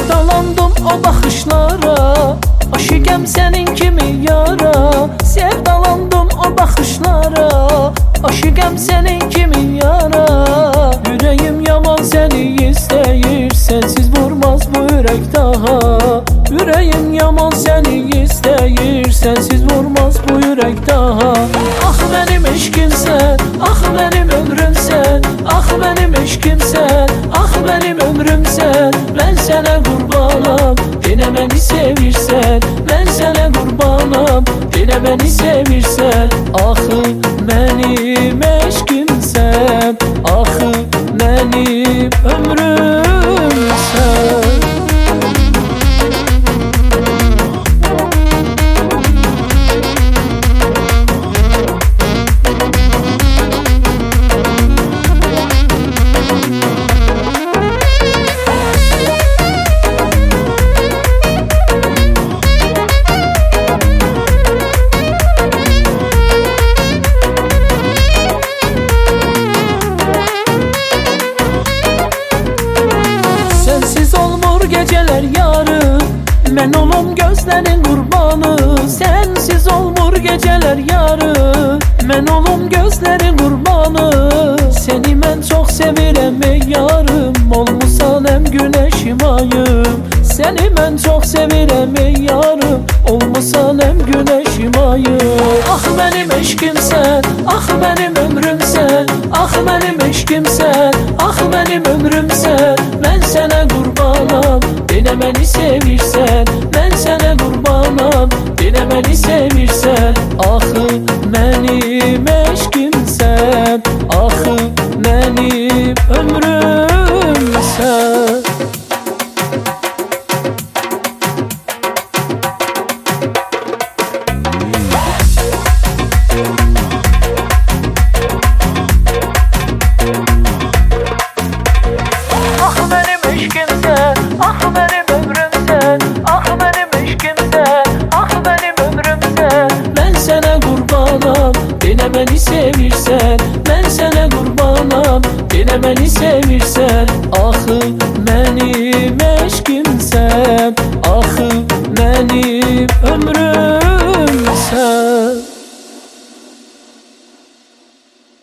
Sevdalandım o baxışlara, aşıqəm sənin kimi yara. Sevdalandım o baxışlara, aşıqəm sənin kimi yara. Ürəyim yaman səni istəyir, sənsiz vurmaz bu ürək daha. Ürəyim yaman səni istəyir, sənsiz vurmaz bu ürək daha. Ah mənim eşqimsən, ah mənim ömrümsən, ah mənim eşqimsən, ah mənim ömrümsən. Mən sənə qurbanam, yenə məni sevirsən. Mən sənə qurbanam, yenə məni sevirsən. Axı mənim eşqimsən, axı mənim ömrümsən. Geceler yarı, mən olum gözlərin qurbanı. Sənsiz olmur geceler yarı, mən olum gözlərin qurbanı. Səni mən çox sevirəm ey yarım, olmusan həm günəşim ayım. Səni mən çox sevirəm ey yarım, olmusan həm günəşim ayım. Ah mənim eşqimsən, ah mənim ömrümsən, ah mənim eşqimsən, ah mənim ömrümsən. Mən sənə qurbanam, yenə məni sevirsən. Mən sənə qurbanam, yenə məni sevirsən. Axı mənim eşqimsən, axı mənim ömrümsən. Ah mənim eşqimsən, ah mənim ömrümsən, ah mənim eşqimsən, ah mənim ömrümsən. Mən sənə qurbanam, yenə məni sevirsən. Mən sənə qurbanam, yenə məni sevirsən. Axı mənim eşqimsən, axı mənim ömrümsən.